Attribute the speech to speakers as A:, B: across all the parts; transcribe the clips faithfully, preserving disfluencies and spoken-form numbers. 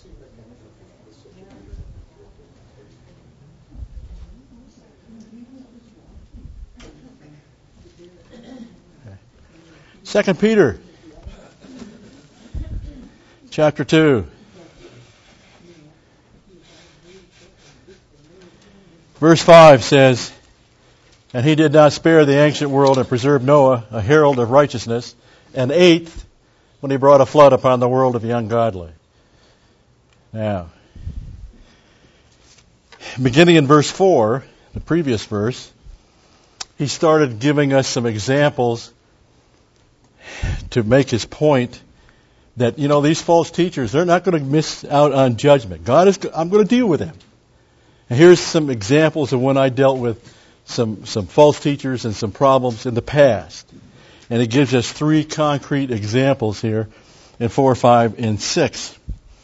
A: Second Peter, chapter two, verse five says, "And he did not spare the ancient world and preserved Noah, a herald of righteousness, and eighth, when he brought a flood upon the world of the ungodly." Now, beginning in verse four, the previous verse, he started giving us some examples to make his point that, you know, these false teachers, they're not going to miss out on judgment. God is, I'm going to deal with them. And here's some examples of when I dealt with some, some false teachers and some problems in the past. And it gives us three concrete examples here in four, five, and six.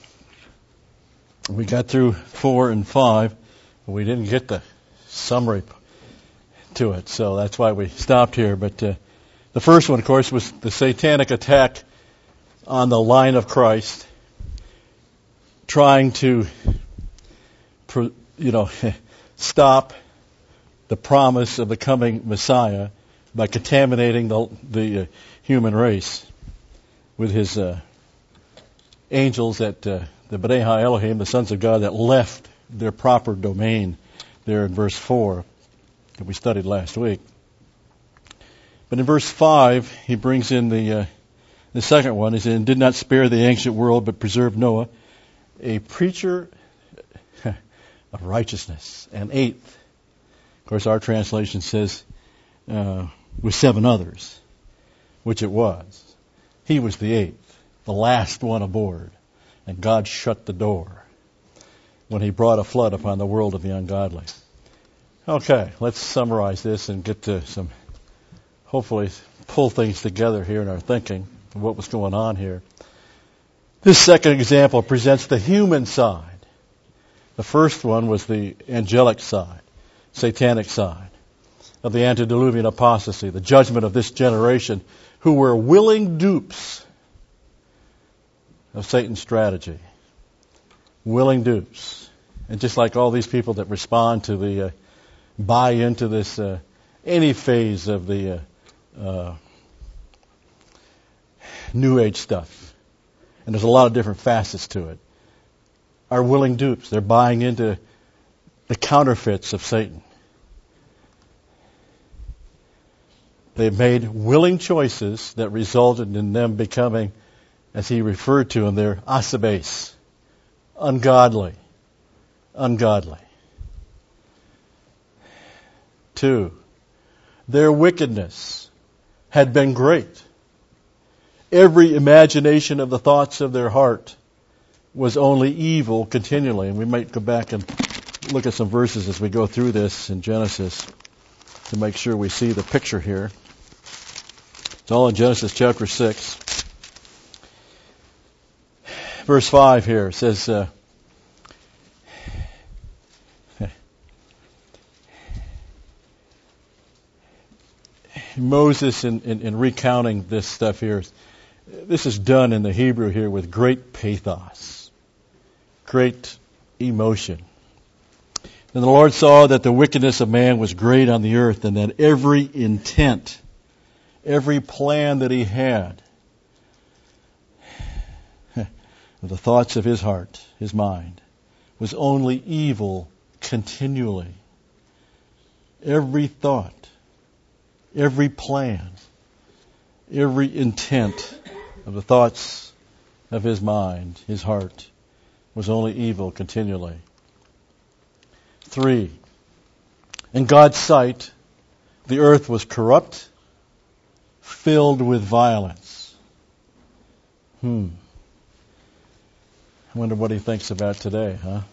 A: We got through four and five, but we didn't get the summary to it. So that's why we stopped here. But uh, the first one, of course, was the satanic attack on the line of Christ, trying to, you know, stop the promise of the coming Messiah by contaminating the, the uh, human race with his uh, angels that uh, the B'nai HaElohim, the sons of God, that left their proper domain there in verse four that we studied last week. But in verse five, he brings in the uh, the second one. He said, "Did not spare the ancient world, but preserved Noah, a preacher of righteousness, and eighth." Of course, our translation says, uh, with seven others, which it was. He was the eighth, the last one aboard, and God shut the door when he brought a flood upon the world of the ungodly. Okay, let's summarize this and get to some, hopefully pull things together here in our thinking of what was going on here. This second example presents the human side. The first one was the angelic side, satanic side of the antediluvian apostasy, the judgment of this generation who were willing dupes of Satan's strategy. Willing dupes. And just like all these people that respond to the, uh, buy into this, uh, any phase of the uh, uh, New Age stuff. And there's a lot of different facets to it. Are willing dupes. They're buying into the counterfeits of Satan. They've made willing choices that resulted in them becoming, as he referred to them there, asabes, ungodly. Ungodly. Two, their wickedness had been great. Every imagination of the thoughts of their heart was only evil continually. And we might go back and look at some verses as we go through this in Genesis to make sure we see the picture here. It's all in Genesis chapter six. Verse five here it says, uh, Moses, in, in, in recounting this stuff here, this is done in the Hebrew here with great pathos, great emotion. And the Lord saw that the wickedness of man was great on the earth, and that every intent, every plan that he had, the thoughts of his heart, his mind, was only evil continually. Every thought, every plan, every intent of the thoughts of his mind, his heart, was only evil continually. Three, in God's sight, the earth was corrupt, filled with violence. Hmm. I wonder what he thinks about today, huh?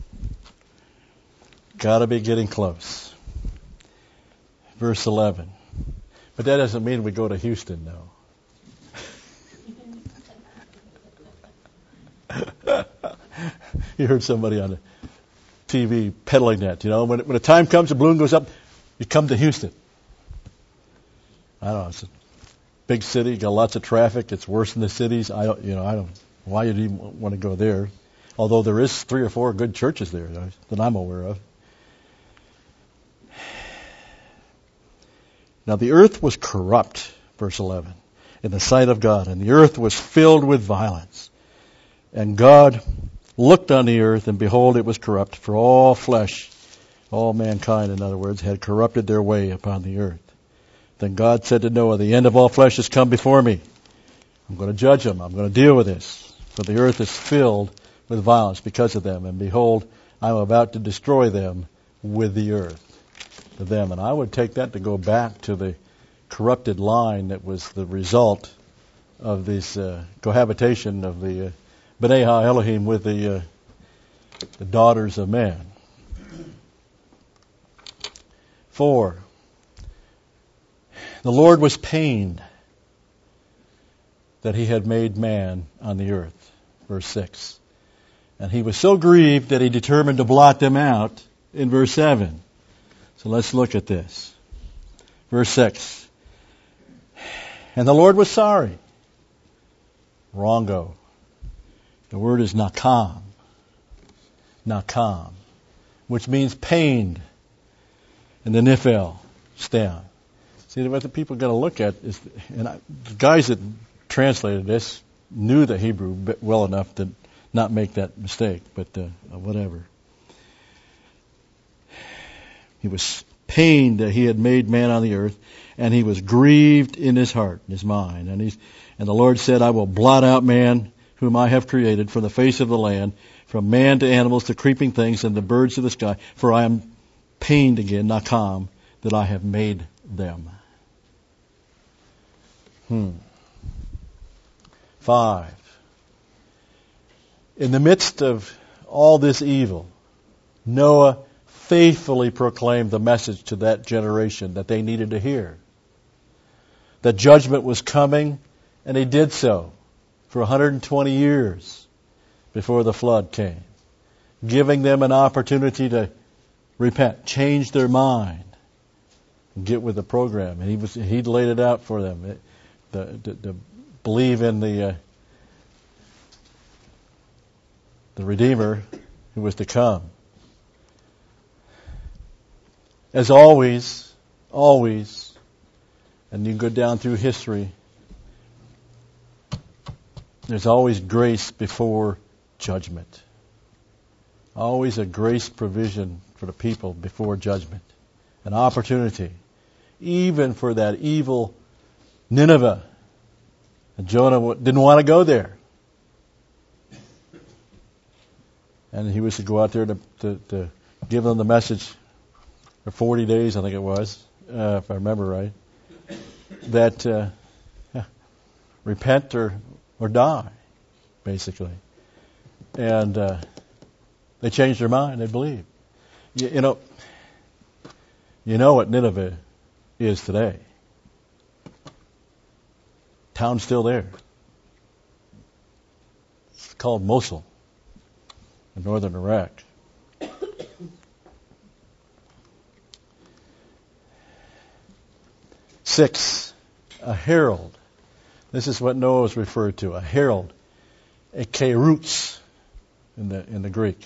A: Gotta be getting close. Verse eleven. But that doesn't mean we go to Houston, no. You heard somebody on the T V peddling that, you know. When, when the time comes, the balloon goes up, you come to Houston. I don't know. It's a big city, got lots of traffic. It's worse than the cities. I don't, you know, I don't. Why you'd even want to go there? Although there is three or four good churches there that I'm aware of. Now the earth was corrupt, verse eleven, in the sight of God, and the earth was filled with violence. And God looked on the earth, and behold, it was corrupt, for all flesh, all mankind, in other words, had corrupted their way upon the earth. Then God said to Noah, the end of all flesh has come before me. I'm going to judge them. I'm going to deal with this. For the earth is filled with violence because of them. And behold, I'm about to destroy them with the earth. To them. And I would take that to go back to the corrupted line that was the result of this uh, cohabitation of the uh, B'nai HaElohim with the, uh, the daughters of man. Four. The Lord was pained that he had made man on the earth. Verse six. And he was so grieved that he determined to blot them out in verse seven. So let's look at this. Verse six. And the Lord was sorry. Wrongo. The word is nakam. Nakam. Which means pained. And the nifel stem. See, what the people got to look at is, and I, the guys that translated this knew the Hebrew well enough to not make that mistake, but uh, whatever. He was pained that he had made man on the earth, and he was grieved in his heart, in his mind. And, he's, and the Lord said, I will blot out man whom I have created from the face of the land, from man to animals to creeping things and the birds of the sky, for I am pained again, nakam, that I have made them. Hmm. Five. In the midst of all this evil, Noah faithfully proclaimed the message to that generation that they needed to hear. That judgment was coming, and he did so for one hundred twenty years before the flood came, giving them an opportunity to repent, change their mind, and get with the program. And he was he'd laid it out for them, to, to, to believe in the uh, the Redeemer who was to come. As always, always, and you go down through history, there's always grace before judgment. Always a grace provision for the people before judgment. An opportunity. Even for that evil Nineveh. And Jonah didn't want to go there. And he was to go out there to, to, to give them the message for forty days, I think it was, uh, if I remember right, that uh, yeah, repent or, or die, basically. And uh, they changed their mind. They believed. You, you know, you know what Nineveh is today. Town's still there. It's called Mosul in northern Iraq. Six, a herald. This is what Noah was referred to, a herald, a kerutz in the in the Greek,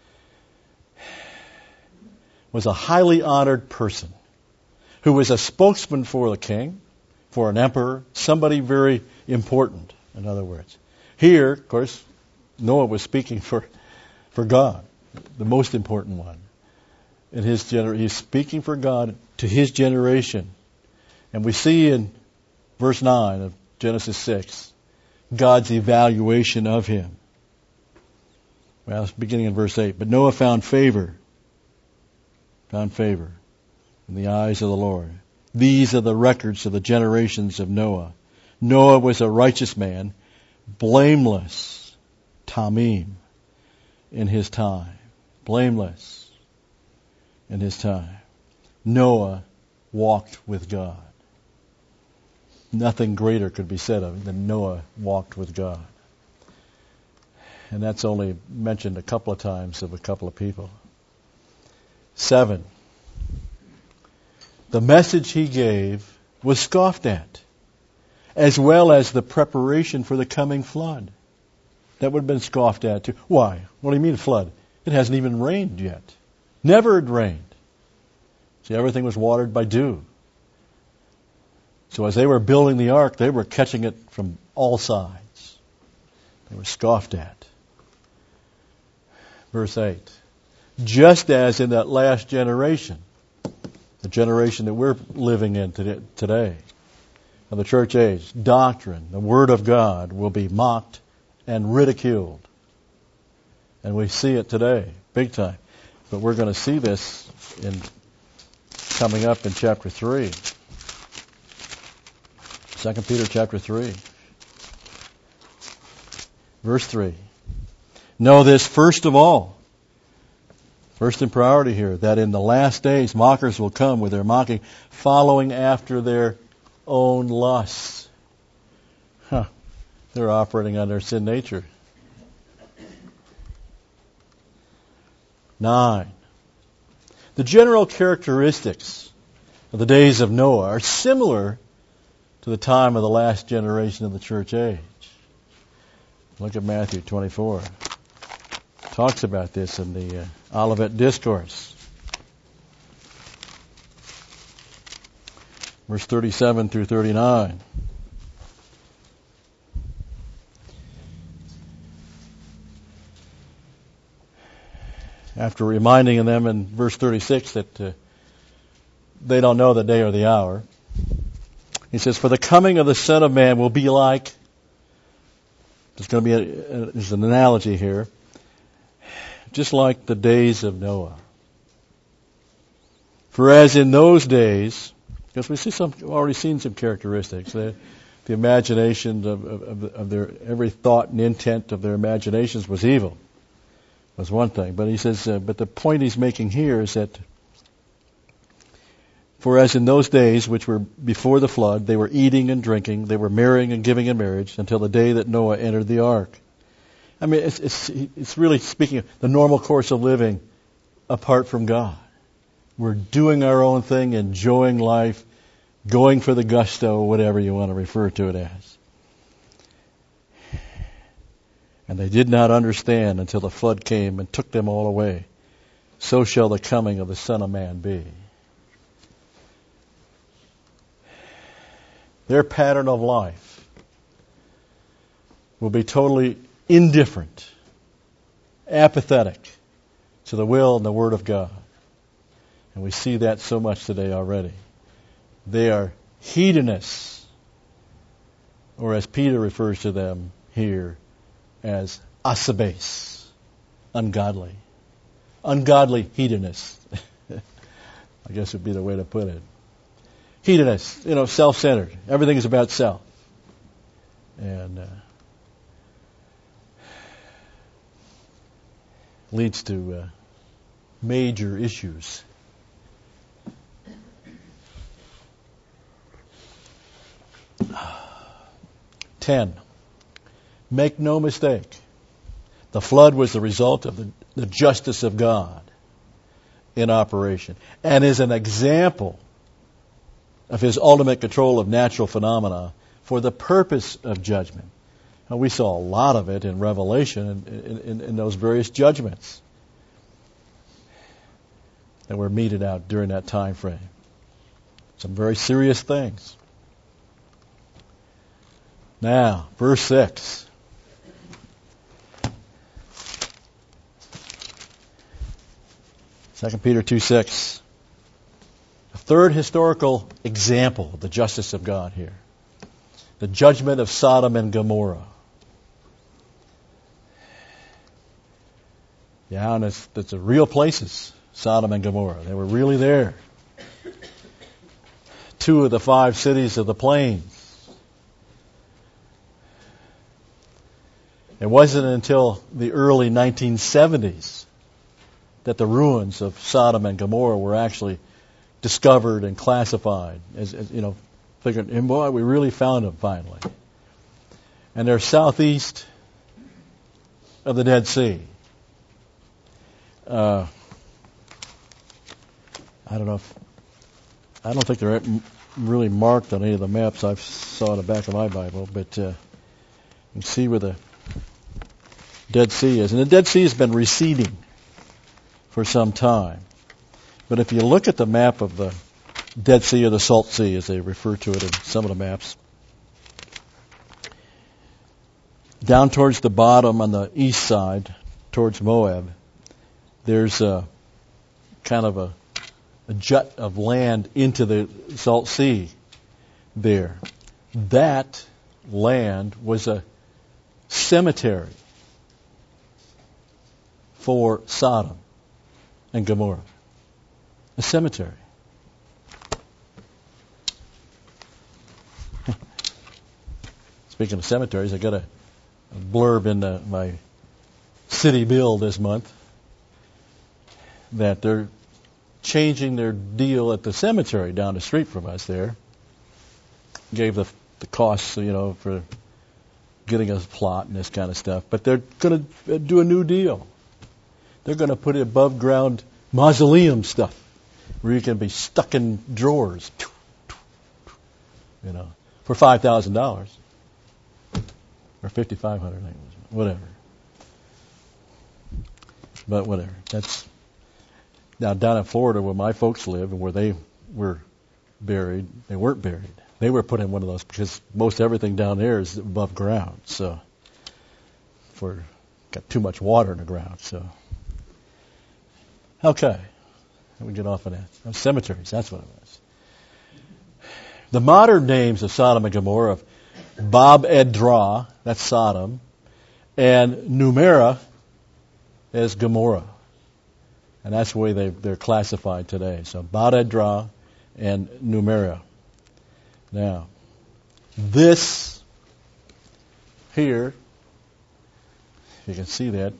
A: was a highly honored person who was a spokesman for the king, for an emperor, somebody very important, in other words. Here, of course, Noah was speaking for, for God, the most important one. In his gener- he's speaking for God to his generation. And we see in verse nine of Genesis six, God's evaluation of him. Well, it's beginning in verse eight. But Noah found favor, found favor in the eyes of the Lord. These are the records of the generations of Noah. Noah was a righteous man, blameless, tamim, in his time. Blameless in his time. Noah walked with God. Nothing greater could be said of it than Noah walked with God. And that's only mentioned a couple of times of a couple of people. Seven. The message he gave was scoffed at, as well as the preparation for the coming flood. That would have been scoffed at too. Why? What do you mean flood? It hasn't even rained yet. Never had rained. See, everything was watered by dew. So as they were building the ark, they were catching it from all sides. They were scoffed at. Verse eight. Just as in that last generation, the generation that we're living in today, of the church age, doctrine, the Word of God will be mocked and ridiculed. And we see it today, big time. But we're going to see this in coming up in chapter three. Second Peter chapter three. Verse three. Know this first of all. First in priority here, that in the last days mockers will come with their mocking, following after their own lusts. Huh. They're operating on their sin nature. Nine. The general characteristics of the days of Noah are similar to the time of the last generation of the church age. Look at Matthew twenty-four. Talks about this in the uh, Olivet Discourse. Verse thirty-seven through thirty-nine. After reminding them in verse thirty-six that uh, they don't know the day or the hour, he says, "For the coming of the Son of Man will be like," there's going to be a, a, there's an analogy here, just like the days of Noah. For as in those days, because we see some, we've already seen some characteristics, the, the imagination of, of, of their, every thought and intent of their imaginations was evil, was one thing. But he says, uh, but the point he's making here is that, for as in those days which were before the flood, they were eating and drinking, they were marrying and giving in marriage until the day that Noah entered the ark. I mean, it's, it's, it's really speaking of the normal course of living apart from God. We're doing our own thing, enjoying life, going for the gusto, whatever you want to refer to it as. And they did not understand until the flood came and took them all away. So shall the coming of the Son of Man be. Their pattern of life will be totally indifferent, apathetic to the will and the Word of God. And we see that so much today already. They are hedonists, or as Peter refers to them here, as asabes, ungodly. Ungodly hedonists, I guess would be the way to put it. Hedonists, you know, self-centered. Everything is about self. And uh, leads to uh, major issues. Ten. Make no mistake. The flood was the result of the, the justice of God in operation and is an example of His ultimate control of natural phenomena for the purpose of judgment. Now, we saw a lot of it in Revelation and in, in, in those various judgments that were meted out during that time frame. Some very serious things. Now, verse six. Second Peter two six. A third historical example of the justice of God here. The judgment of Sodom and Gomorrah. Yeah, and it's, it's a real places, Sodom and Gomorrah. They were really there. Two of the five cities of the plains. It wasn't until the early nineteen seventies that the ruins of Sodom and Gomorrah were actually discovered and classified. As, as you know, figured, and boy, we really found them finally. And they're southeast of the Dead Sea. Uh, I don't know if, I don't think they're really marked on any of the maps I saw in the back of my Bible, but uh, you can see where the Dead Sea is. And the Dead Sea has been receding for some time. But if you look at the map of the Dead Sea, or the Salt Sea, as they refer to it in some of the maps, down towards the bottom on the east side, towards Moab, there's a kind of a, a jut of land into the Salt Sea there. That land was a cemetery for Sodom and Gomorrah. A cemetery. Speaking of cemeteries, I got a, a blurb in the, my city bill this month that they're changing their deal at the cemetery down the street from us there. Gave the the costs, you know, for getting a plot and this kind of stuff. But they're going to do a new deal. They're going to put above ground mausoleum stuff where you can be stuck in drawers, you know, for five thousand dollars or fifty-five hundred dollars, whatever. But whatever. That's now down in Florida where my folks live and where they were buried. They weren't buried. They were put in one of those because most everything down there is above ground. So, for got too much water in the ground. So, okay, we get off of that. Oh, cemeteries. That's what it was. The modern names of Sodom and Gomorrah, Bab Edra, that's Sodom, and Numera is Gomorrah, and that's the way they they're classified today. So, Bab Edra and Numera. Now, this here, you can see that,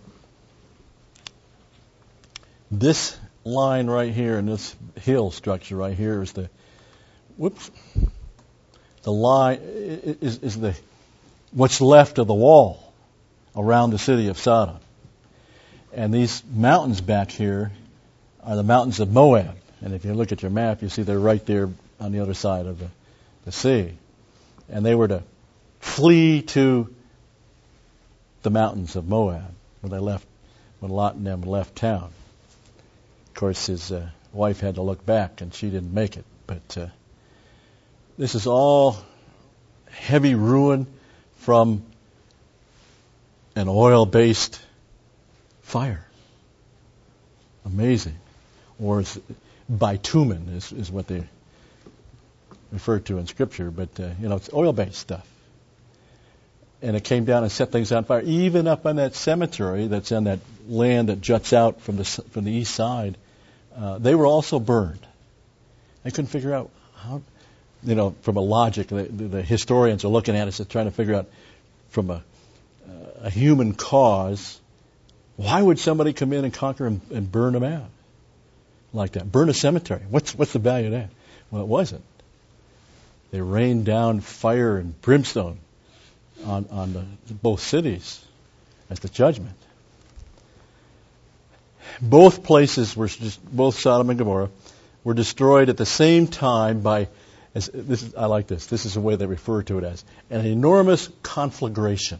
A: this line right here and this hill structure right here is the, whoops, the line is, is the what's left of the wall around the city of Sodom. And these mountains back here are the mountains of Moab. And if you look at your map, you see they're right there on the other side of the the sea, and they were to flee to the mountains of Moab when they left, when Lot and them left town. Of course, his uh, wife had to look back, and she didn't make it. But uh, this is all heavy ruin from an oil-based fire. Amazing, or it's bitumen is, is what they referred to in Scripture, but uh, you know, it's oil-based stuff. And it came down and set things on fire. Even up on that cemetery that's on that land that juts out from the from the east side, uh, they were also burned. They couldn't figure out how, you know, from a logic, the, the historians are looking at it and trying to figure out from a, a human cause, why would somebody come in and conquer and, and burn them out like that? Burn a cemetery. What's what's the value of that? Well, it wasn't. They rained down fire and brimstone on, on the, both cities as the judgment. Both places were just, both Sodom and Gomorrah were destroyed at the same time by, as this is, I like this. This is the way they refer to it as an enormous conflagration.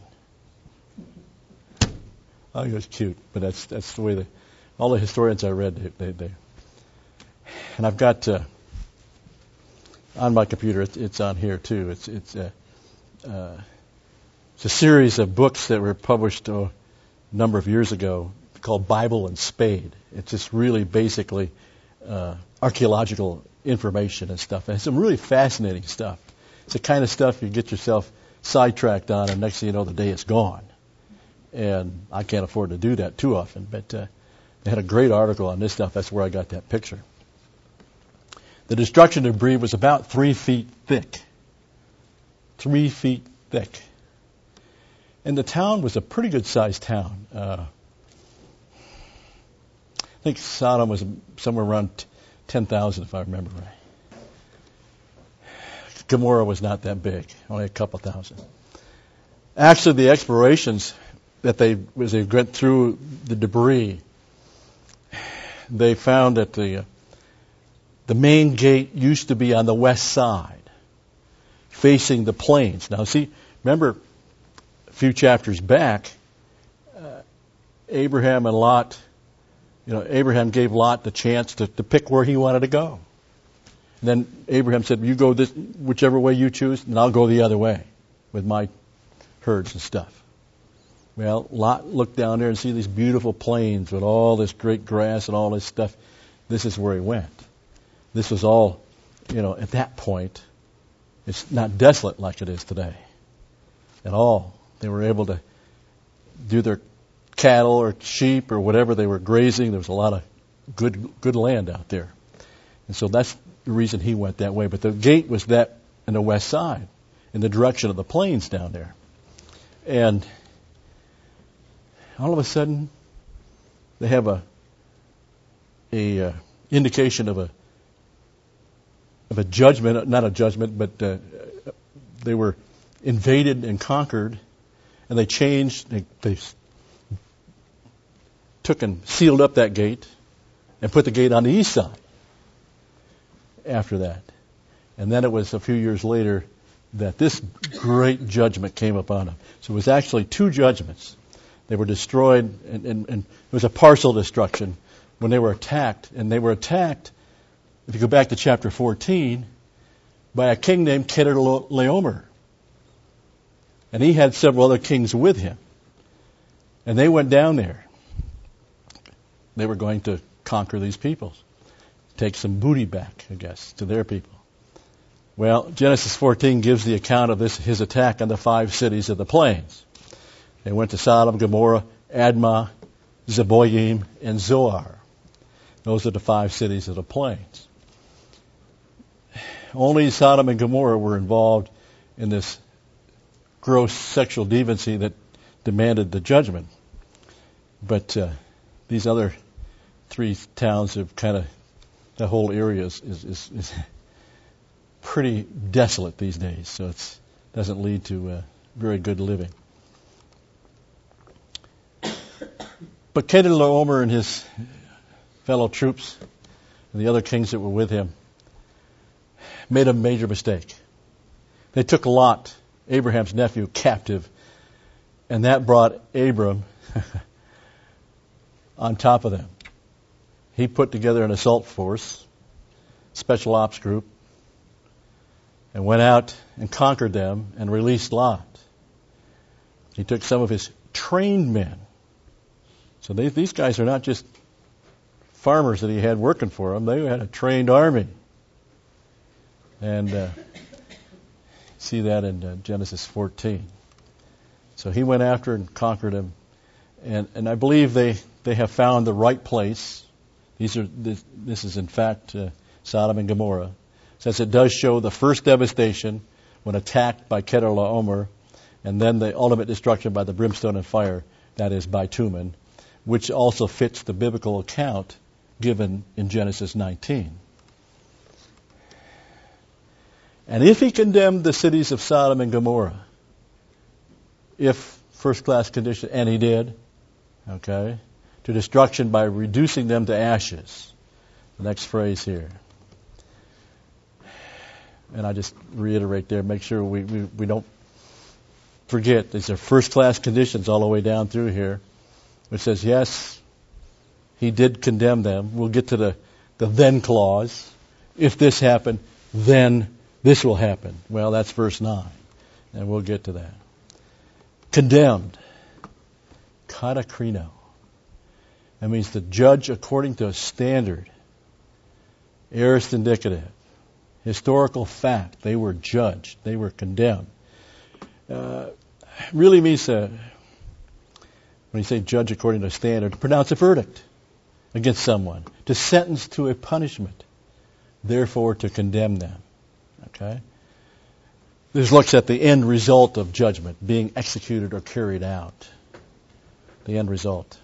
A: I think it's cute, but that's that's the way the all the historians I read they they, they and I've got. Uh, On my computer, it's, it's on here too. It's it's a, uh, it's a series of books that were published uh, a number of years ago called Bible and Spade. It's just really basically uh, archaeological information and stuff. And it's some really fascinating stuff. It's the kind of stuff you get yourself sidetracked on, and next thing you know, the day is gone. And I can't afford to do that too often. But uh, they had a great article on this stuff. That's where I got that picture. The destruction debris was about three feet thick. Three feet thick. And the town was a pretty good-sized town. Uh, I think Sodom was somewhere around ten thousand, if I remember right. Gomorrah was not that big, only a couple thousand. Actually, the explorations that they, as they went through the debris, they found that the uh, the main gate used to be on the west side, facing the plains. Now, see, remember a few chapters back, uh, Abraham and Lot, you know, Abraham gave Lot the chance to, to pick where he wanted to go. And then Abraham said, you go this, whichever way you choose, and I'll go the other way with my herds and stuff. Well, Lot looked down there and see these beautiful plains with all this great grass and all this stuff. This is where he went. This was all, you know, at that point, it's not desolate like it is today at all. They were able to do their cattle or sheep or whatever they were grazing. There was a lot of good good land out there. And so that's the reason he went that way. But the gate was that in the west side, in the direction of the plains down there. And all of a sudden, they have a a uh, indication of a of a judgment, not a judgment, but uh, they were invaded and conquered, and they changed, they, they took and sealed up that gate and put the gate on the east side after that. And then it was a few years later that this great judgment came upon them. So it was actually two judgments. They were destroyed, and, and, and it was a partial destruction when they were attacked. And they were attacked, if you go back to chapter fourteen, by a king named Chedorlaomer. And he had several other kings with him. And they went down there. They were going to conquer these peoples, take some booty back, I guess, to their people. Well, Genesis fourteen gives the account of this, his attack on the five cities of the plains. They went to Sodom, Gomorrah, Admah, Zeboim, and Zoar. Those are the five cities of the plains. Only Sodom and Gomorrah were involved in this gross sexual deviancy that demanded the judgment. But uh, these other three towns have kind of, the whole area is, is, is, is pretty desolate these days, so it doesn't lead to uh, very good living. But Chedorlaomer and his fellow troops and the other kings that were with him made a major mistake. They took Lot, Abraham's nephew, captive, and that brought Abram on top of them. He put together an assault force, special ops group, and went out and conquered them and released Lot. He took some of his trained men. So they, these guys are not just farmers that he had working for him. They had a trained army. And uh, see that in uh, Genesis fourteen. So he went after and conquered him. And, and I believe they, they have found the right place. These are this, this is in fact uh, Sodom and Gomorrah, since it does show the first devastation when attacked by Chedorlaomer, and then the ultimate destruction by the brimstone and fire, that is bitumen, which also fits the biblical account given in Genesis nineteen. And if he condemned the cities of Sodom and Gomorrah, if first-class condition, and he did, okay, to destruction by reducing them to ashes. The next phrase here. And I just reiterate there, make sure we, we, we don't forget, these are first-class conditions all the way down through here, which says, yes, he did condemn them. We'll get to the, the then clause. If this happened, then this will happen. Well, that's verse nine, and we'll get to that. Condemned. Katakrino. That means to judge according to a standard. Aorist indicative. Historical fact. They were judged. They were condemned. Uh, really means to, when you say judge according to a standard, to pronounce a verdict against someone. To sentence to a punishment. Therefore, to condemn them. Okay? This looks at the end result of judgment, being executed or carried out. The end result.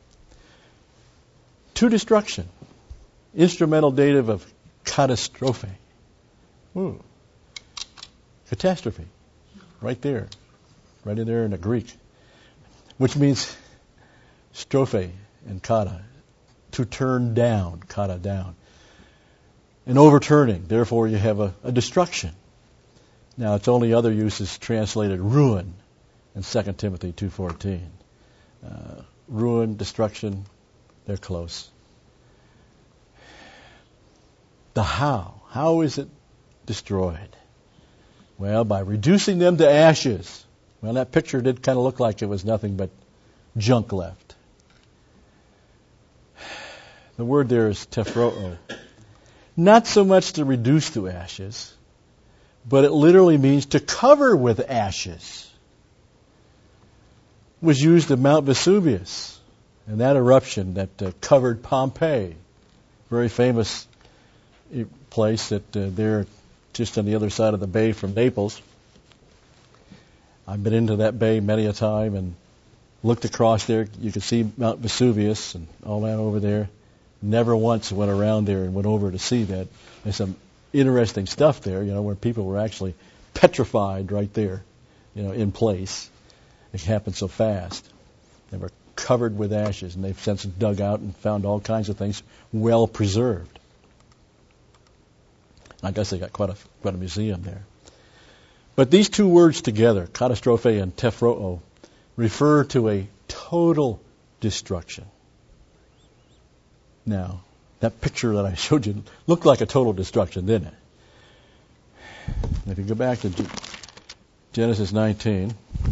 A: To destruction. Instrumental dative of catastrophe. Ooh. Catastrophe. Right there. Right in there in the Greek. Which means strophe and kata. To turn down. Kata down. An overturning. Therefore you have a, a destruction. Now its only other use is translated ruin in Second Timothy two fourteen. Uh, ruin, destruction, they're close. The how. How is it destroyed? Well, by reducing them to ashes. Well, that picture did kind of look like it was nothing but junk left. The word there is tephroo. Not so much to reduce to ashes, but it literally means to cover with ashes. It was used at Mount Vesuvius, and that eruption that uh, covered Pompeii, very famous place that uh, they're just on the other side of the bay from Naples. I've been into that bay many a time and looked across there. You could see Mount Vesuvius and all that over there. Never once went around there and went over to see that. There's some interesting stuff there, you know, where people were actually petrified right there, you know, in place. It happened so fast. They were covered with ashes, and they've since dug out and found all kinds of things well preserved. I guess they got quite a quite a museum there. But these two words together, katastrophe and tephroo, refer to a total destruction. Now, that picture that I showed you looked like a total destruction, didn't it? If you go back to Genesis nineteen,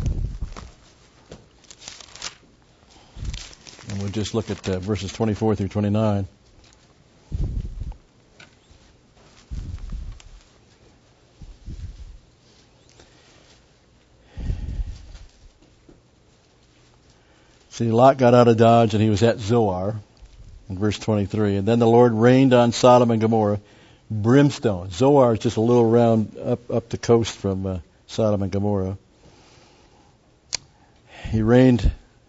A: and we'll just look at uh, verses twenty-four through twenty-nine. See, Lot got out of Dodge and he was at Zoar in verse twenty-three. And then the Lord rained on Sodom and Gomorrah brimstone. Zoar is just a little round up, up the coast from uh, Sodom and Gomorrah. He rained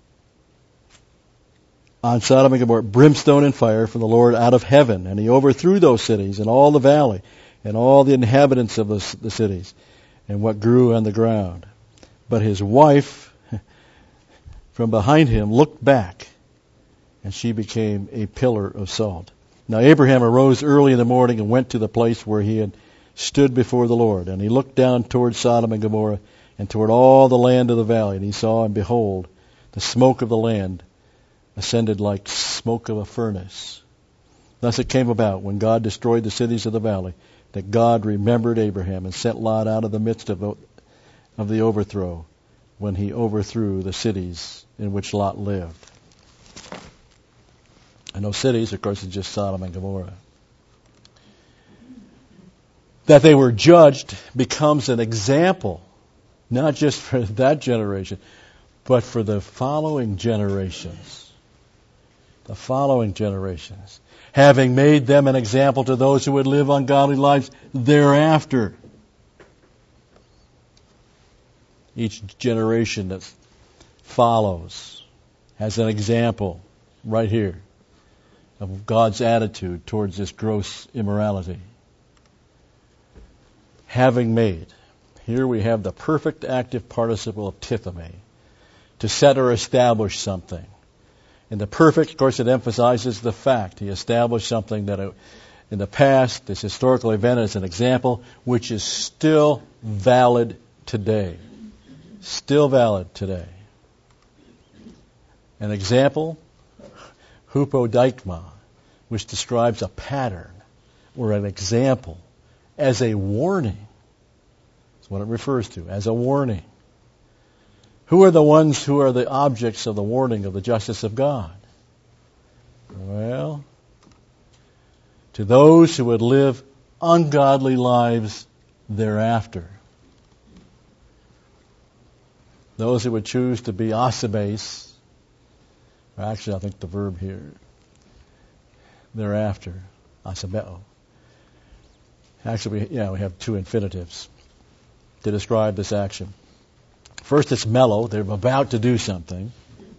A: on Sodom and Gomorrah brimstone and fire from the Lord out of heaven. And he overthrew those cities and all the valley and all the inhabitants of the, the cities and what grew on the ground. But his wife from behind him looked back, and she became a pillar of salt. Now Abraham arose early in the morning and went to the place where he had stood before the Lord. And he looked down toward Sodom and Gomorrah and toward all the land of the valley. And he saw, and behold, the smoke of the land ascended like smoke of a furnace. Thus it came about, when God destroyed the cities of the valley, that God remembered Abraham and sent Lot out of the midst of, of the overthrow, when he overthrew the cities in which Lot lived. And those cities, of course, is just Sodom and Gomorrah. That they were judged becomes an example, not just for that generation, but for the following generations. The following generations. Having made them an example to those who would live ungodly lives thereafter. Each generation that follows has an example right here of God's attitude towards this gross immorality. Having made. Here we have the perfect active participle of tithemi, to set or establish something. And the perfect, of course, it emphasizes the fact. He established something that in the past, this historical event is an example which is still valid today. Still valid today. An example, hupodeikma, which describes a pattern or an example as a warning. That's what it refers to, as a warning. Who are the ones who are the objects of the warning of the justice of God? Well, to those who would live ungodly lives thereafter. Those who would choose to be asabes, or actually I think the verb here, thereafter, asabeo. Actually, we, yeah, we have two infinitives to describe this action. First, it's mellow. They're about to do something.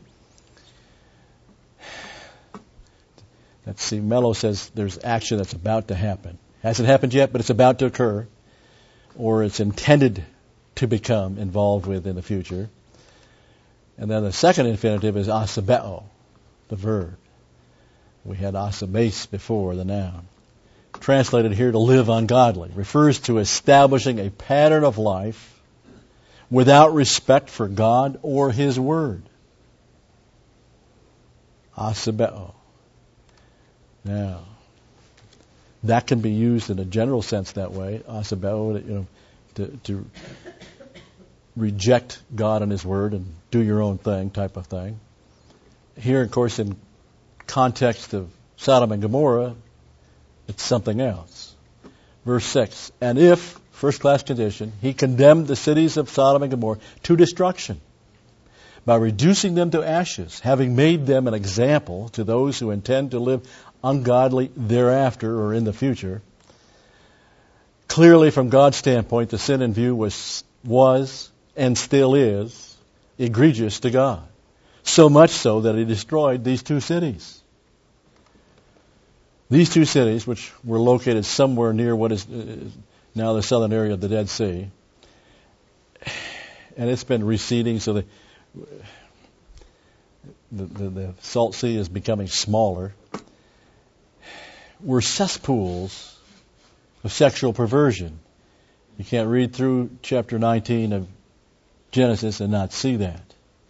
A: Let's see, mellow says there's action that's about to happen. Hasn't happened yet, but it's about to occur, or it's intended to become involved with in the future. And then the second infinitive is asabeo, the verb. We had asabes before, the noun. Translated here to live ungodly. Refers to establishing a pattern of life without respect for God or His Word. Asabeo. Now, that can be used in a general sense that way. Asabeo, you know, to, to reject God and His Word and do your own thing type of thing. Here, of course, in context of Sodom and Gomorrah, it's something else. Verse six, and if, first class condition, He condemned the cities of Sodom and Gomorrah to destruction by reducing them to ashes, having made them an example to those who intend to live ungodly thereafter or in the future. Clearly, from God's standpoint, the sin in view was, was and still is egregious to God. So much so that He destroyed these two cities. These two cities, which were located somewhere near what is now the southern area of the Dead Sea, and it's been receding, so the the, the, the Salt Sea is becoming smaller, were cesspools of sexual perversion. You can't read through chapter nineteen of Genesis and not see that.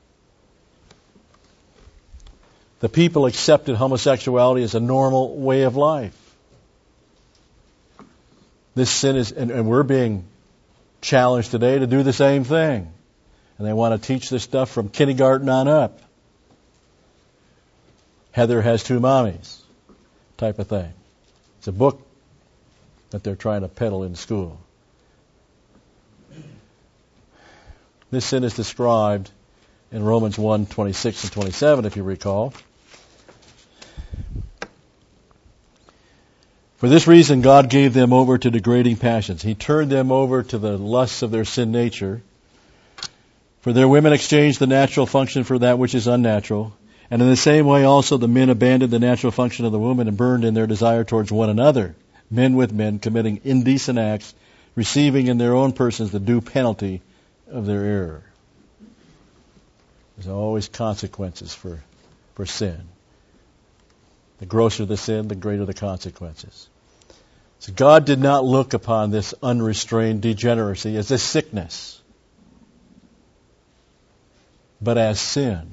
A: The people accepted homosexuality as a normal way of life. This sin is, and, and we're being challenged today to do the same thing. And they want to teach this stuff from kindergarten on up. Heather has two mommies type of thing. It's a book that they're trying to peddle in school. This sin is described in Romans one, twenty-six and twenty-seven, if you recall. For this reason, God gave them over to degrading passions. He turned them over to the lusts of their sin nature. For their women exchanged the natural function for that which is unnatural. And in the same way also the men abandoned the natural function of the woman and burned in their desire towards one another, men with men committing indecent acts, receiving in their own persons the due penalty of their error. There's always consequences for, for sin. The grosser the sin, the greater the consequences. So God did not look upon this unrestrained degeneracy as a sickness, but as sin.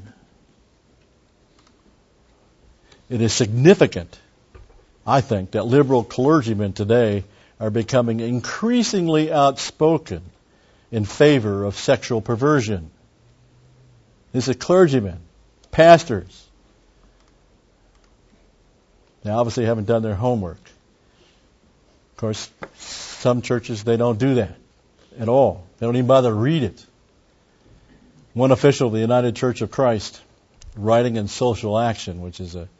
A: It is significant, I think, that liberal clergymen today are becoming increasingly outspoken in favor of sexual perversion. This is clergymen, pastors. They obviously haven't done their homework. Of course, some churches, they don't do that at all. They don't even bother to read it. One official of the United Church of Christ, writing in Social Action, which is a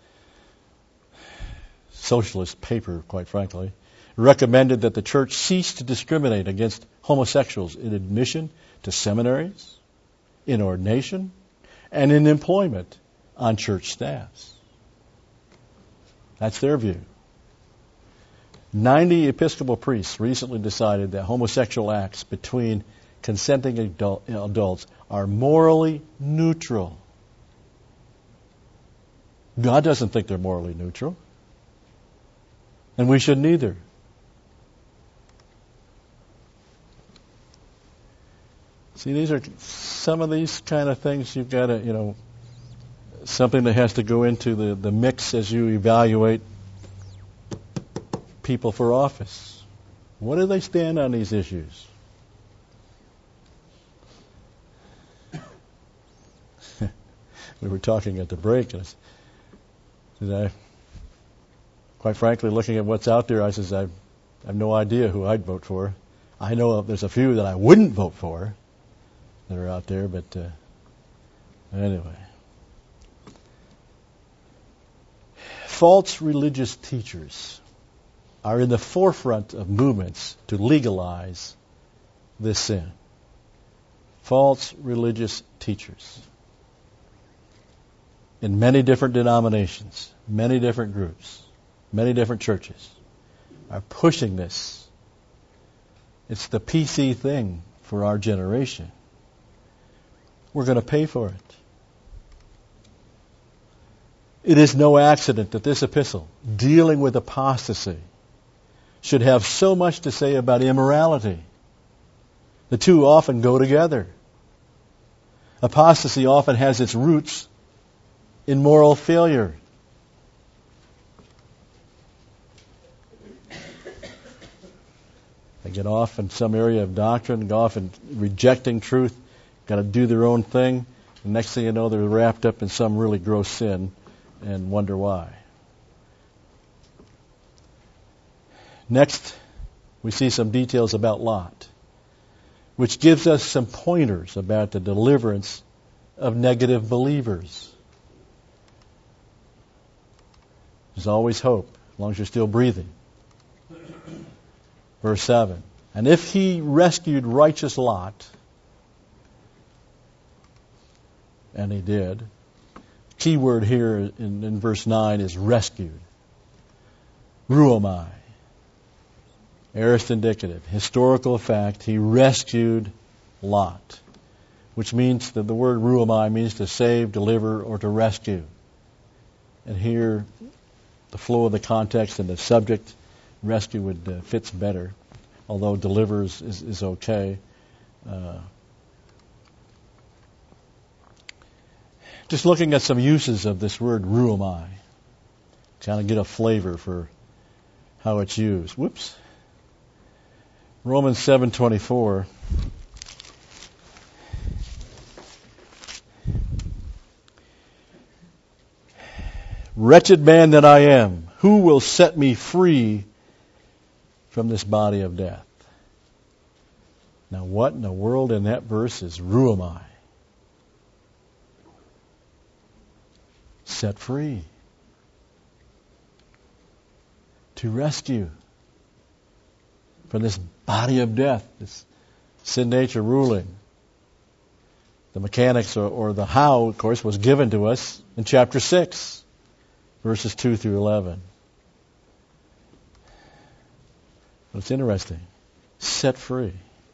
A: socialist paper, quite frankly, recommended that the church cease to discriminate against homosexuals in admission to seminaries, in ordination, and in employment on church staffs. That's their view. ninety Episcopal priests recently decided that homosexual acts between consenting adult, adults are morally neutral. God doesn't think they're morally neutral. And we shouldn't either. See, these are some of these kind of things you've got to, you know, something that has to go into the, the mix as you evaluate people for office. What do they stand on these issues? We were talking at the break, and I said, I, quite frankly, looking at what's out there, I says, I, I have no idea who I'd vote for. I know there's a few that I wouldn't vote for that are out there, but uh, anyway. False religious teachers are in the forefront of movements to legalize this sin. False religious teachers in many different denominations, many different groups, many different churches are pushing this. It's the P C thing for our generation. We're going to pay for it. It is no accident that this epistle, dealing with apostasy, should have so much to say about immorality. The two often go together. Apostasy often has its roots in moral failure. They get off in some area of doctrine, go off in rejecting truth, got to do their own thing. The next thing you know, they're wrapped up in some really gross sin and wonder why. Next, we see some details about Lot, which gives us some pointers about the deliverance of negative believers. There's always hope, as long as you're still breathing. Verse seven, and if he rescued righteous Lot, and he did, key word here in, in verse nine is rescued. Ruomai. Aorist indicative. Historical fact, he rescued Lot, which means that the word ruomai means to save, deliver, or to rescue. And here, the flow of the context and the subject, rescue would uh, fits better, although deliver is, is, is okay. Uh, just looking at some uses of this word ruomai, kind of get a flavor for how it's used. Whoops. Romans seven twenty-four. Wretched man that I am, who will set me free from this body of death? Now, what in the world in that verse is ruomai? Set free. To rescue from this body of death, this sin nature ruling. The mechanics or, or the how, of course, was given to us in chapter six, verses two through eleven. But it's interesting. Set free.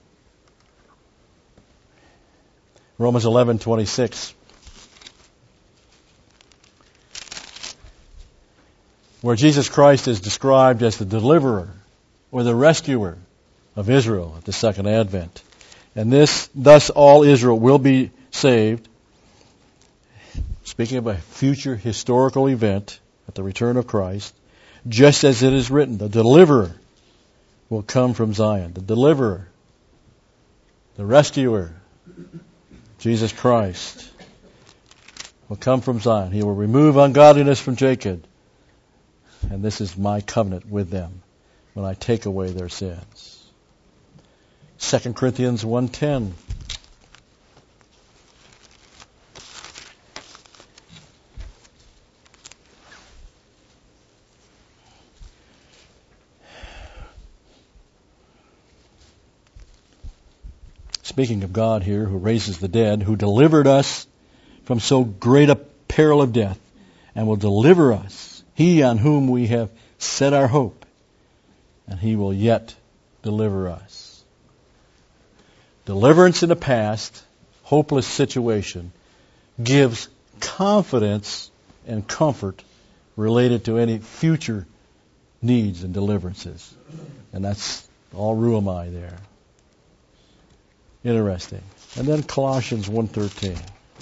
A: Romans eleven twenty-six. Where Jesus Christ is described as the deliverer or the rescuer of Israel at the second advent. And this, thus all Israel will be saved. Speaking of a future historical event at the return of Christ, just as it is written, the deliverer will come from Zion. The deliverer, the rescuer, Jesus Christ, will come from Zion. He will remove ungodliness from Jacob. And this is my covenant with them when I take away their sins. Second Corinthians one ten. Speaking of God here, who raises the dead, who delivered us from so great a peril of death, and will deliver us, He on whom we have set our hope, and He will yet deliver us. Deliverance in the past, hopeless situation, gives confidence and comfort related to any future needs and deliverances. And that's all ruomai there. Interesting. And then Colossians one thirteen.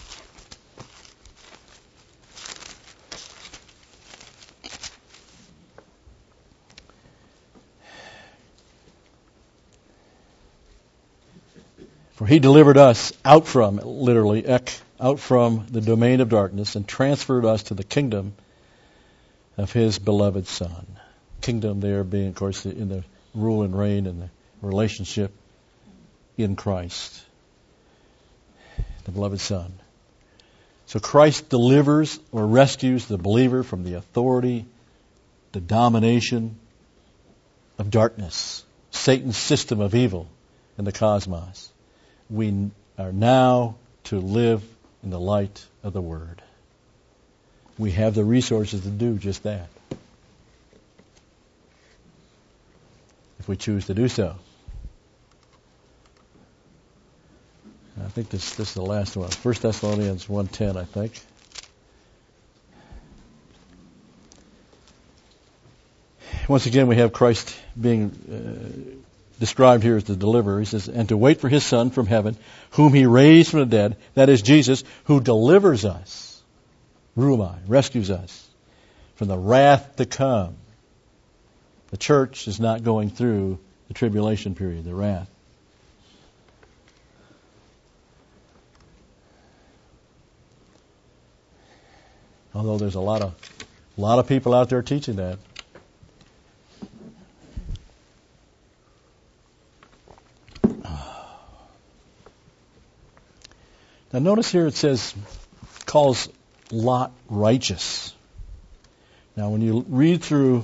A: For He delivered us out from, literally, ek, out from the domain of darkness and transferred us to the kingdom of His beloved Son. Kingdom there being, of course, in the rule and reign and the relationship in Christ, the beloved Son. So Christ delivers or rescues the believer from the authority, the domination of darkness, Satan's system of evil in the cosmos. We are now to live in the light of the Word. We have the resources to do just that, if we choose to do so. I think this, this is the last one. First Thessalonians one ten, I think. Once again, we have Christ being uh, described here as the deliverer. He says, and to wait for His Son from heaven, whom He raised from the dead, that is Jesus, who delivers us. Rumai, rescues us from the wrath to come. The church is not going through the tribulation period, the wrath. Although there's a lot of a lot of people out there teaching that. Now notice here it says, calls Lot righteous. Now when you read through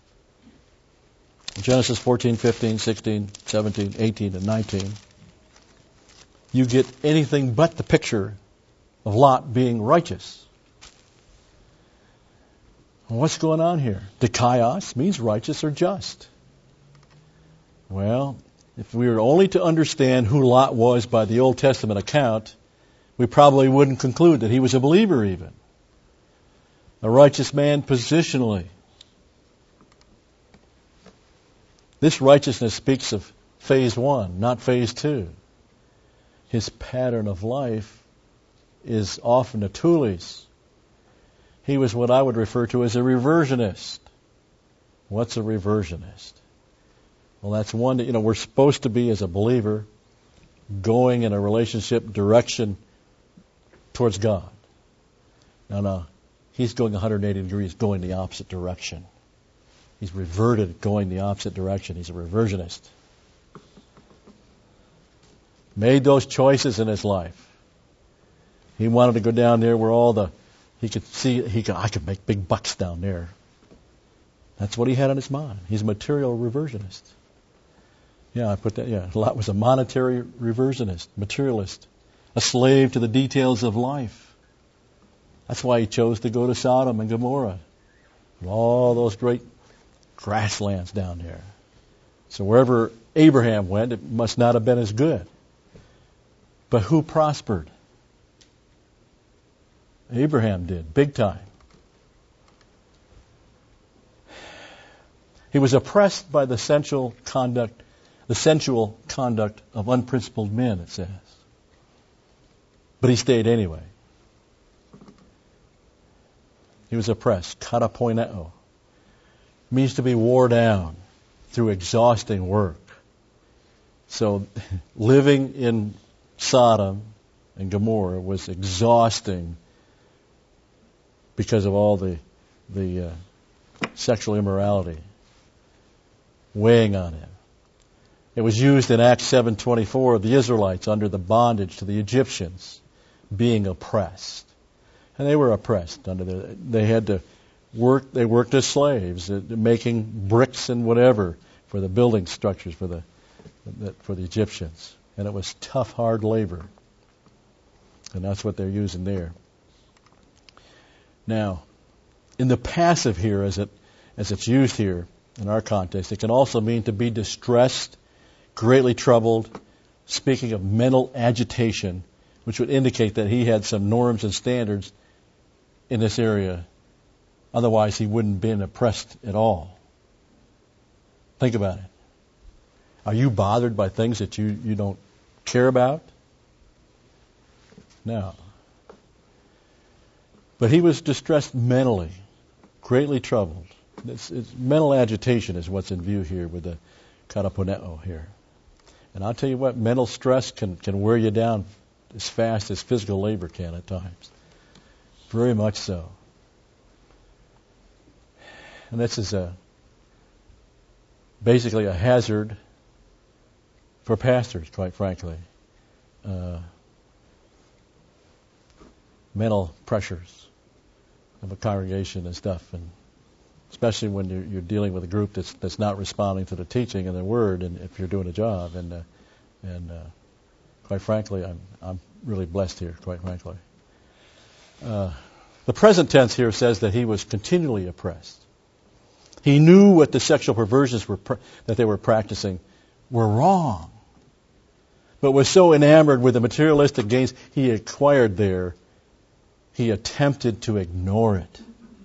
A: Genesis fourteen, fifteen, sixteen, seventeen, eighteen, and nineteen, you get anything but the picture of Lot being righteous. What's going on here? Dikaios means righteous or just. Well, if we were only to understand who Lot was by the Old Testament account, we probably wouldn't conclude that he was a believer even. A righteous man positionally. This righteousness speaks of phase one, not phase two. His pattern of life is often a tulis. He was what I would refer to as a reversionist. What's a reversionist? Well, that's one that, you know, we're supposed to be as a believer going in a relationship direction towards God. No, no. He's going one hundred eighty degrees, going the opposite direction. He's reverted, going the opposite direction. He's a reversionist. Made those choices in his life. He wanted to go down there where all the He could see, he could, I could make big bucks down there. That's what he had on his mind. He's a material reversionist. Yeah, I put that, yeah. Lot was a monetary reversionist, materialist, a slave to the details of life. That's why he chose to go to Sodom and Gomorrah, and all those great grasslands down there. So wherever Abraham went, it must not have been as good. But who prospered? Abraham did, big time. He was oppressed by the sensual conduct, the sensual conduct of unprincipled men, it says. But he stayed anyway. He was oppressed, katapoineo. Means to be wore down through exhausting work. So living in Sodom and Gomorrah was exhausting because of all the the uh, sexual immorality weighing on him. It was used in Acts seven twenty-four of the Israelites under the bondage to the Egyptians being oppressed. And they were oppressed under the, they had to work, they worked as slaves, uh, making bricks and whatever for the building structures for the, the for the Egyptians. And it was tough, hard labor. And that's what they're using there. Now, in the passive here, as it as it's used here in our context, it can also mean to be distressed, greatly troubled, speaking of mental agitation, which would indicate that he had some norms and standards in this area. Otherwise, he wouldn't have been oppressed at all. Think about it. Are you bothered by things that you, you don't care about? No. But he was distressed mentally, greatly troubled. It's, it's, mental agitation is what's in view here with the kataponeo here. And I'll tell you what, mental stress can, can wear you down as fast as physical labor can at times. Very much so. And this is a basically a hazard for pastors, quite frankly. Uh, mental pressures of a congregation and stuff, and especially when you're, you're dealing with a group that's that's not responding to the teaching and the word, and if you're doing a job, and uh, and uh, quite frankly, I'm I'm really blessed here, quite frankly. Uh, the present tense here says that he was continually oppressed. He knew what the sexual perversions were pr- that they were practicing were wrong, but was so enamored with the materialistic gains he acquired there, he attempted to ignore it.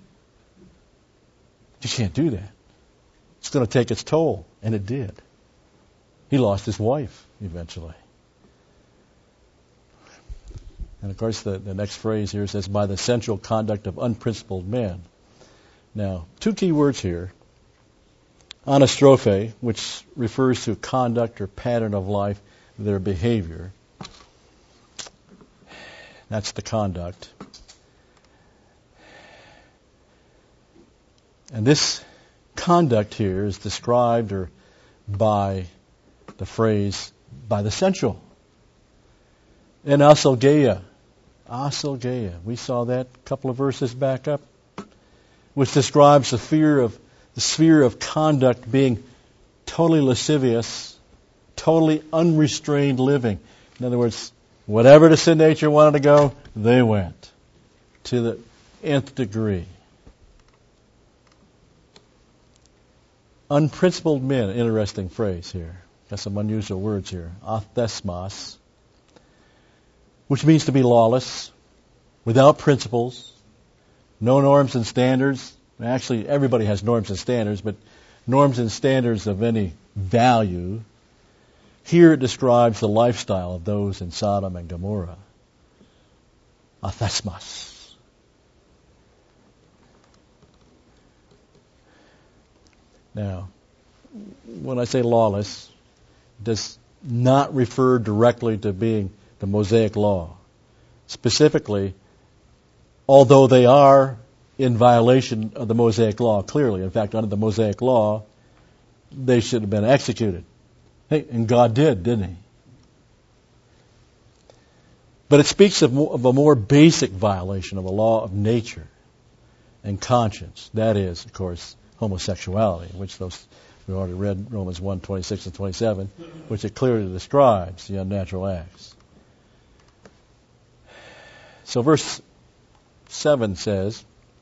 A: You can't do that. It's going to take its toll, and it did. He lost his wife eventually. And of course, the, the next phrase here says, by the sensual conduct of unprincipled men. Now, two key words here. Anastrophe, which refers to conduct or pattern of life, their behavior. That's the conduct. And this conduct here is described or by the phrase, by the sensual. And asalgeia. Asalgeia. We saw that a couple of verses back up, which describes the fear of the sphere of conduct being totally lascivious, totally unrestrained living. In other words, whatever the sin nature wanted to go, they went to the nth degree. Unprincipled men, interesting phrase here. Got some unusual words here. Athesmos, which means to be lawless, without principles, no norms and standards. Actually, everybody has norms and standards, but norms and standards of any value. Here it describes the lifestyle of those in Sodom and Gomorrah. Athesmos. Now, when I say lawless, it does not refer directly to being the Mosaic law. Specifically, although they are in violation of the Mosaic law, clearly. In fact, under the Mosaic law, they should have been executed. Hey, and God did, didn't He? But it speaks of, of a more basic violation of a law of nature and conscience. That is, of course, homosexuality, which those we already read Romans one, twenty-six and twenty-seven, which it clearly describes the unnatural acts. So verse seven says,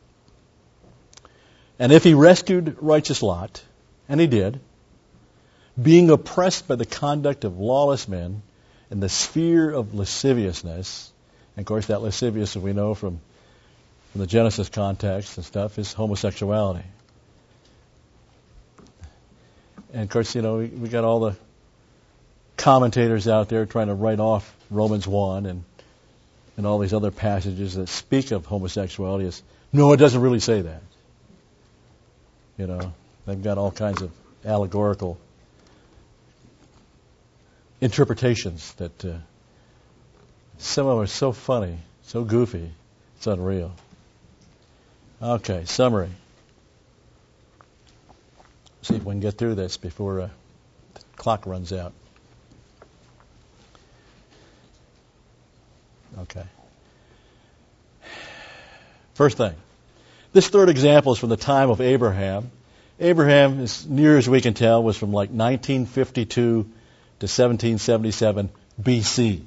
A: and if he rescued righteous Lot, and he did, being oppressed by the conduct of lawless men in the sphere of lasciviousness, and of course that lasciviousness we know from, from the Genesis context and stuff is homosexuality. And of course, you know, we, we got all the commentators out there trying to write off Romans one and and all these other passages that speak of homosexuality as, no, it doesn't really say that. You know, they've got all kinds of allegorical interpretations that uh, some of them are so funny, so goofy, it's unreal. Okay, summary. See if we can get through this before uh, the clock runs out. Okay. First thing. This third example is from the time of Abraham. Abraham, as near as we can tell, was from like nineteen fifty-two to seventeen seventy-seven B C.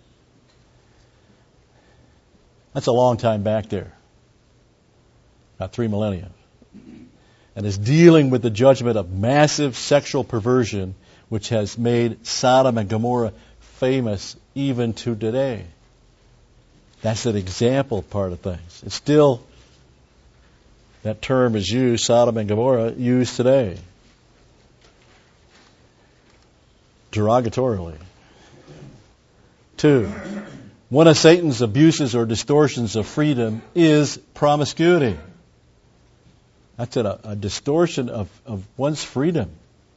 A: That's a long time back there. About three millennia. And is dealing with the judgment of massive sexual perversion, which has made Sodom and Gomorrah famous even to today. That's an example part of things. It's still, that term is used, Sodom and Gomorrah, used today. Derogatorily. Two, one of Satan's abuses or distortions of freedom is promiscuity. That's a, a distortion of, of one's freedom.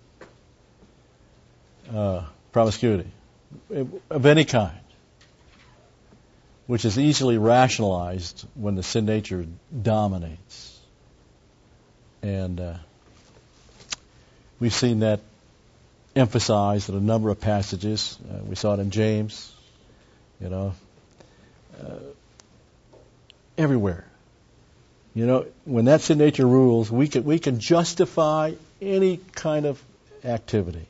A: Uh, promiscuity. Of any kind. Which is easily rationalized when the sin nature dominates. And uh, we've seen that emphasized in a number of passages. Uh, we saw it in James, you know, uh, everywhere. You know, when that sin nature rules, we can we can justify any kind of activity.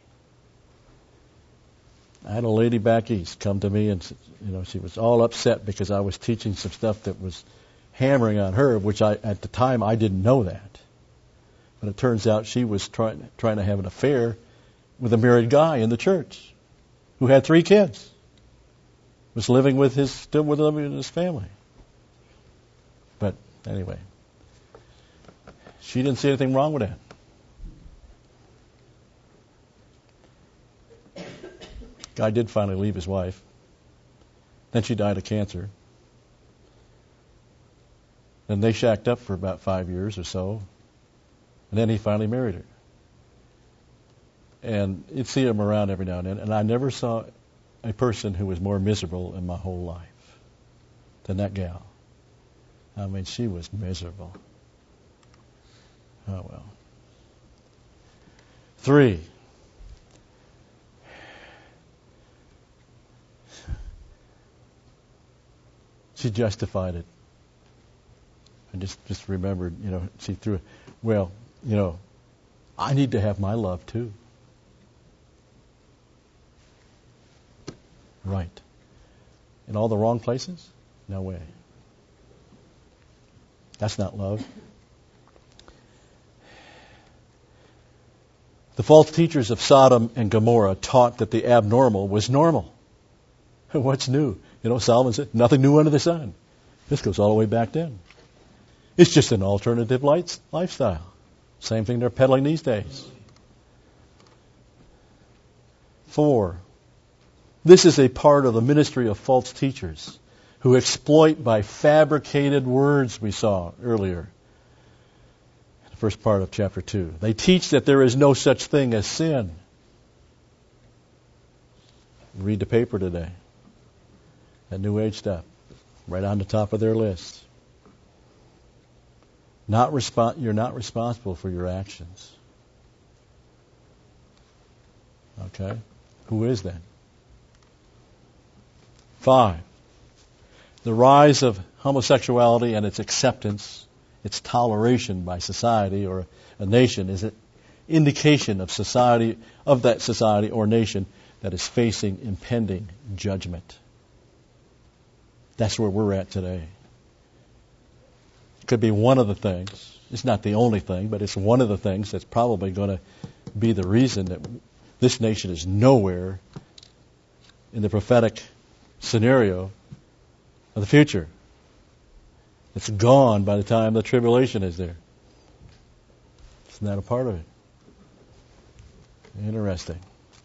A: I had a lady back east come to me, and you know, she was all upset because I was teaching some stuff that was hammering on her, which I at the time I didn't know that. But it turns out she was trying trying to have an affair with a married guy in the church who had three kids. Was living with his still with living in his family. But anyway, she didn't see anything wrong with that. Guy did finally leave his wife. Then she died of cancer. And they shacked up for about five years or so. And then he finally married her. And you'd see him around every now and then. And I never saw a person who was more miserable in my whole life than that gal. I mean, she was miserable. Oh, well. Three. She justified it. I just, just remembered, you know, she threw it. Well, you know, I need to have my love too. Right. In all the wrong places? No way. That's not love. The false teachers of Sodom and Gomorrah taught that the abnormal was normal. What's new? You know, Solomon said, nothing new under the sun. This goes all the way back then. It's just an alternative lights, lifestyle. Same thing they're peddling these days. Four, this is a part of the ministry of false teachers who exploit by fabricated words we saw earlier. The first part of chapter two. They teach that there is no such thing as sin. Read the paper today. That New Age stuff. Right on the top of their list. Not respo- you're not responsible for your actions. Okay? Who is then? Five. The rise of homosexuality and its acceptance, its toleration by society or a nation is an indication of society, of that society or nation that is facing impending judgment. That's where we're at today. It could be one of the things. It's not the only thing, but it's one of the things that's probably going to be the reason that this nation is nowhere in the prophetic scenario of the future. It's gone by the time the tribulation is there. It's not a part of it. Interesting.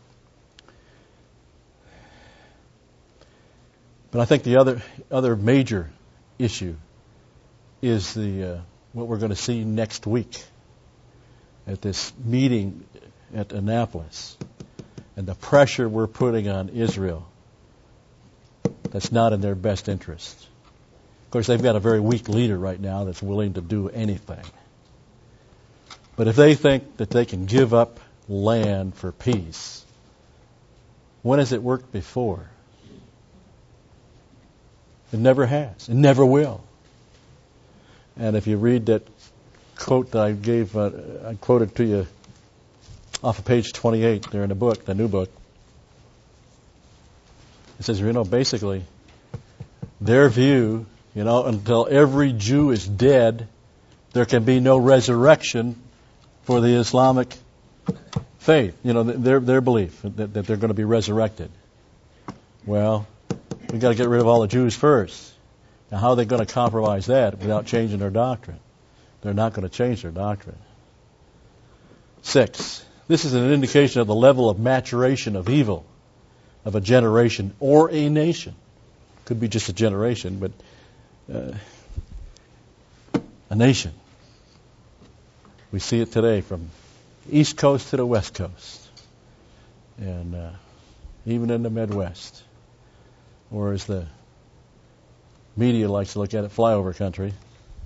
A: But I think the other other major issue is the uh, what we're going to see next week at this meeting at Annapolis, and the pressure we're putting on Israel. That's not in their best interest. Of course, they've got a very weak leader right now that's willing to do anything. But if they think that they can give up land for peace, when has it worked before? It never has. It never will. And if you read that quote that I gave, uh, I quoted to you off of page twenty-eight there in the book, the new book, it says, you know, basically, their view, you know, until every Jew is dead, there can be no resurrection for the Islamic faith. You know, their their belief that, that they're going to be resurrected. Well, we've got to get rid of all the Jews first. Now, how are they going to compromise that without changing their doctrine? They're not going to change their doctrine. Six, this is an indication of the level of maturation of evil of a generation or a nation. Could be just a generation, but uh, a nation. We see it today from East Coast to the West Coast, and uh, even in the Midwest, or as the media likes to look at it, flyover country.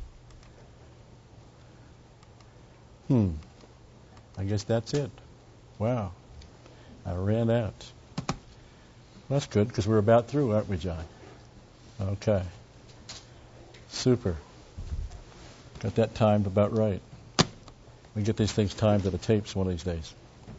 A: Hmm. I guess that's it. Wow. I ran out. That's good, because we're about through, aren't we, John? Okay. Super. Got that timed about right. We get these things timed to the tapes one of these days.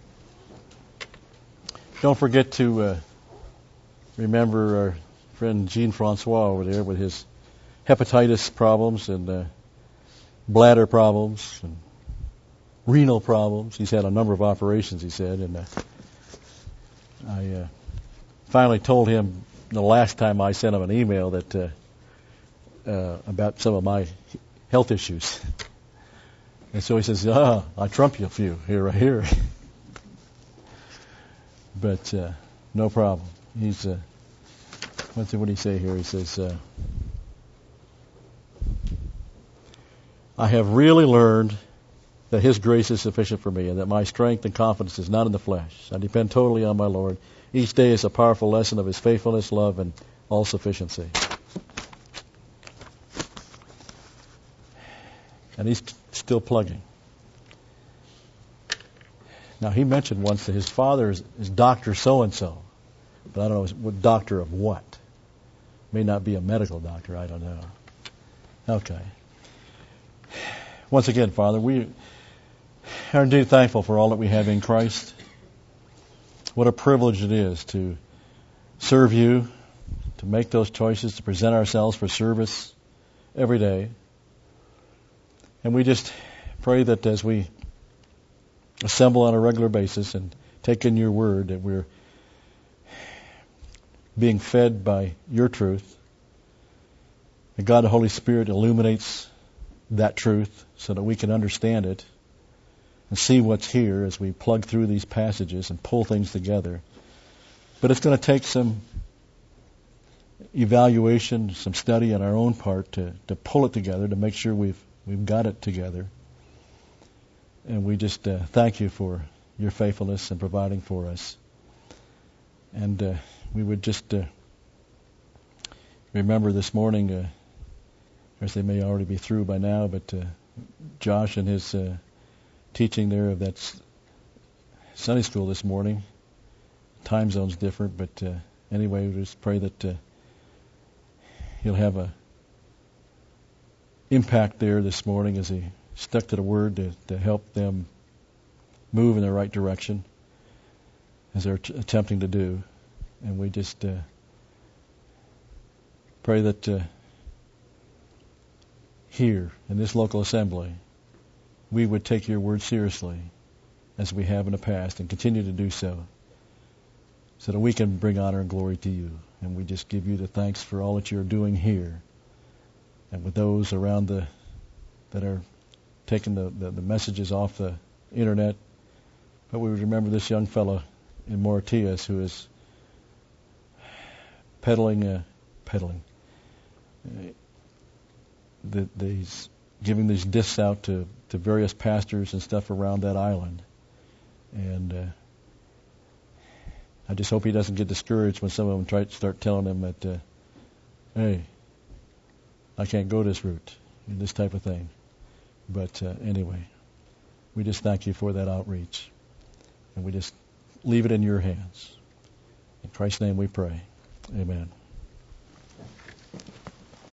A: Don't forget to uh, remember our friend Jean-Francois over there with his hepatitis problems and uh, bladder problems and renal problems. He's had a number of operations, he said, and uh, I uh, finally told him the last time I sent him an email that uh, uh, about some of my health issues. And so he says, ah, I trump you a few here, right here. But uh, no problem. He's, uh, what's it, what did he say here? He says, uh, I have really learned that His grace is sufficient for me and that my strength and confidence is not in the flesh. I depend totally on my Lord. Each day is a powerful lesson of His faithfulness, love, and all-sufficiency. And he's still plugging. Now, he mentioned once that his father is, is Doctor so-and-so. But I don't know, what doctor of what? May not be a medical doctor, I don't know. Okay. Once again, Father, we are indeed thankful for all that we have in Christ. What a privilege it is to serve You, to make those choices, to present ourselves for service every day. And we just pray that as we assemble on a regular basis and take in Your Word, that we're being fed by Your truth. That God the Holy Spirit illuminates that truth so that we can understand it and see what's here as we plug through these passages and pull things together. But it's going to take some evaluation, some study on our own part to, to pull it together, to make sure we've we've got it together. And we just uh, thank You for Your faithfulness in providing for us. And uh, we would just uh, remember this morning, uh, of course they may already be through by now, but uh, Josh and his uh, teaching there of that s- Sunday school this morning. Time zone's different, but uh, anyway, we just pray that uh, he'll have a impact there this morning as he stuck to the Word to, to help them move in the right direction as they're t- attempting to do. And we just uh, pray that uh, here in this local assembly we would take Your Word seriously as we have in the past and continue to do so, so that we can bring honor and glory to You. And we just give You the thanks for all that You're doing here and with those around the that are taking the, the, the messages off the internet. But we would remember this young fellow in Mauritius who is peddling, uh, peddling, uh, the, these, giving these discs out to, to various pastors and stuff around that island. And uh, I just hope he doesn't get discouraged when some of them try to start telling him that, uh, hey, I can't go this route, this type of thing. But uh, anyway, we just thank You for that outreach. And we just leave it in Your hands. In Christ's name we pray. Amen.